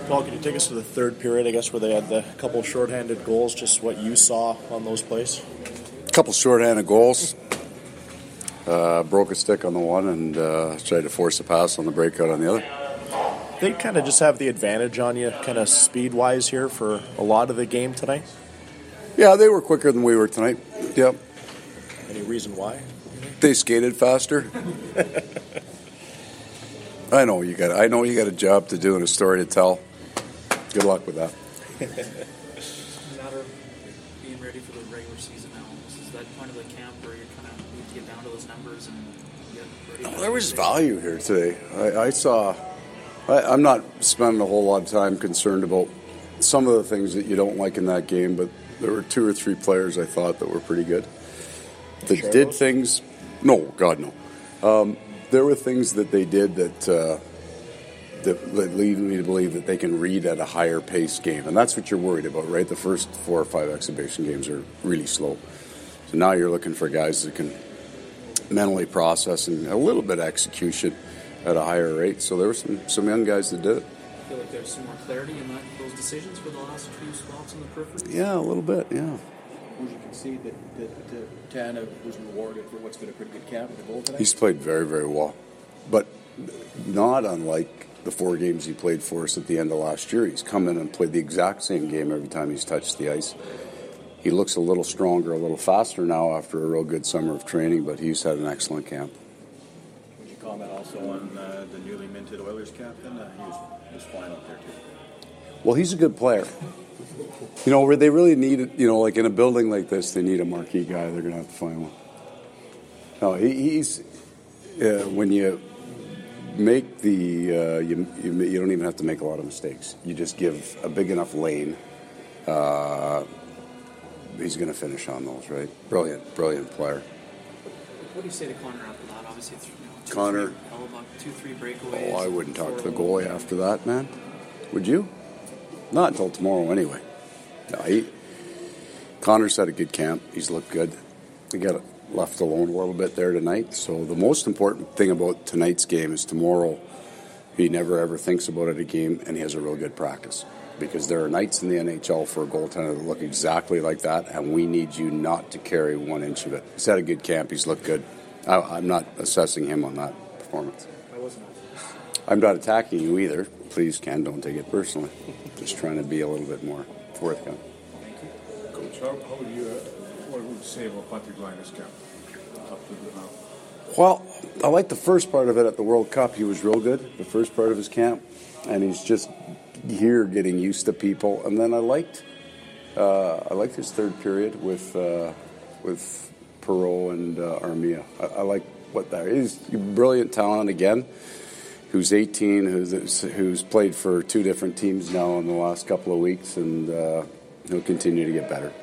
Paul, can you take us to the third period, I guess, where they had the couple shorthanded goals, just what you saw on those plays? A couple shorthanded goals. Broke a stick on the one and tried to force a pass on the breakout on the other. They kind of just have the advantage on you, kind of speed-wise here for a lot of the game tonight? Yeah, they were quicker than we were tonight. Yep. Any reason why? They skated faster. I know you got a job to do and a story to tell. Good luck with that. Matter of being ready for the regular season now. Is that point of the camp where you kind of need to get down to those numbers and get ready? There was value here today. I'm not spending a whole lot of time concerned about some of the things that you don't like in that game, but there were 2 or 3 players I thought that were pretty good. That did things. No, God, no. There were things that they did that lead me to believe that they can read at a higher pace game. And that's what you're worried about, right? The first 4 or 5 exhibition games are really slow. So now you're looking for guys that can mentally process and a little bit of execution at a higher rate. So there were some young guys that did it. I feel like there's some more clarity in those decisions for the last 2 spots in the periphery. Yeah, a little bit, yeah. Would you concede that Tana was rewarded for what's been a pretty good camp with the goal tonight? He's played very, very well. But not unlike the 4 games he played for us at the end of last year. He's come in and played the exact same game every time he's touched the ice. He looks a little stronger, a little faster now after a real good summer of training, but he's had an excellent camp. Would you comment also on the newly minted Oilers captain? He was fine out there too. Well, he's a good player. You know, they really need it, like in a building like this, they need a marquee guy. They're going to have to find one. No, he's when you make you don't even have to make a lot of mistakes. You just give a big enough lane. He's going to finish on those, right? Brilliant player. What do you say to Connor after that? Obviously, Connor. 2-3 breakaways. Oh, I wouldn't talk to the goalie after that, man. Would you? Not until tomorrow, anyway. No, Connor's had a good camp. He's looked good. We got left alone a little bit there tonight. So the most important thing about tonight's game is tomorrow he never ever thinks about it a game, and he has a real good practice. Because there are nights in the NHL for a goaltender that look exactly like that, and we need you not to carry 1 inch of it. He's had a good camp. He's looked good. I'm not assessing him on that performance. I'm not attacking you either. Please, Ken, don't take it personally. Just trying to be a little bit more forthcoming. Coach, what would you say about Patrick Lainer's camp? Up to now? Well, I like the first part of it at the World Cup. He was real good, the first part of his camp. And he's just here getting used to people. And then I liked his third period with Perreault and Armia. I like what that is. Brilliant talent again. Who's 18, who's played for 2 different teams now in the last couple of weeks, and he'll continue to get better.